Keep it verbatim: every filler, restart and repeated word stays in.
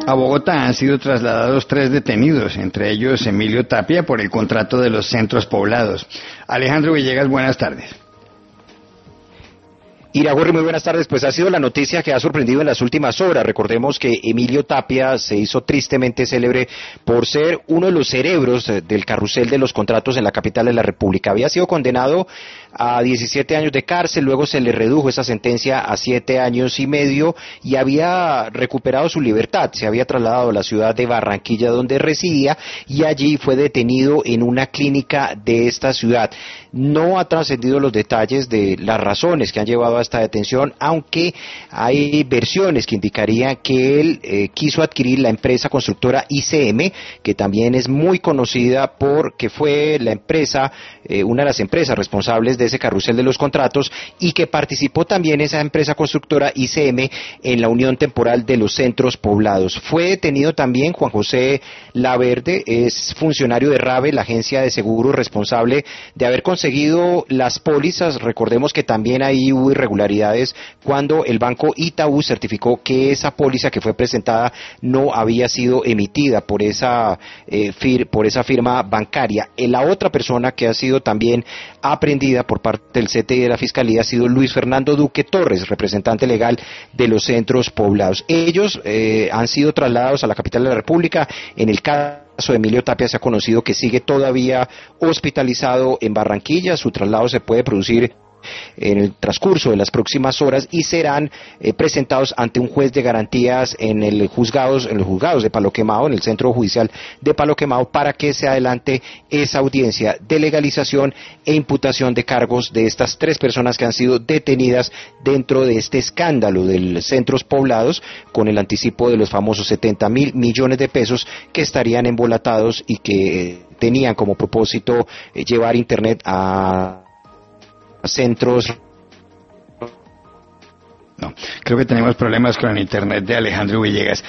A Bogotá han sido trasladados tres detenidos, entre ellos Emilio Tapia, por el contrato de los centros poblados. Alejandro Villegas, buenas tardes. Iragorri, muy buenas tardes. Pues ha sido la noticia que ha sorprendido en las últimas horas. Recordemos que Emilio Tapia se hizo tristemente célebre por ser uno de los cerebros del carrusel de los contratos en la capital de la República. Había sido condenado a diecisiete años de cárcel, luego se le redujo esa sentencia a siete años y medio y había recuperado su libertad. Se había trasladado a la ciudad de Barranquilla, donde residía, y allí fue detenido en una clínica de esta ciudad. No ha trascendido los detalles de las razones que han llevado a esta detención, aunque hay versiones que indicarían que él eh, quiso adquirir la empresa constructora I C M, que también es muy conocida porque fue la empresa, eh, una de las empresas responsables de ese carrusel de los contratos, y que participó también esa empresa constructora I C M en la unión temporal de los centros poblados. Fue detenido también Juan José Laverde, es funcionario de RAVE, la agencia de seguros responsable de haber conseguido las pólizas. Recordemos que también ahí hubo irregularidades cuando el banco Itaú certificó que esa póliza que fue presentada no había sido emitida por esa, eh, fir, por esa firma bancaria. Eh, la otra persona que ha sido también aprehendida por parte del C T I de la Fiscalía ha sido Luis Fernando Duque Torres, representante legal de los centros poblados. Ellos eh, han sido trasladados a la capital de la República. En el caso de Emilio Tapia se ha conocido que sigue todavía hospitalizado en Barranquilla. Su traslado se puede producir en el transcurso de las próximas horas y serán eh, presentados ante un juez de garantías en el juzgados, en los juzgados de Palo Quemado, en el centro judicial de Palo Quemado, para que se adelante esa audiencia de legalización e imputación de cargos de estas tres personas que han sido detenidas dentro de este escándalo de los centros poblados, con el anticipo de los famosos setenta mil millones de pesos que estarían embolatados y que eh, tenían como propósito eh, llevar internet a centros. No, creo que tenemos problemas con el internet de Alejandro Villegas.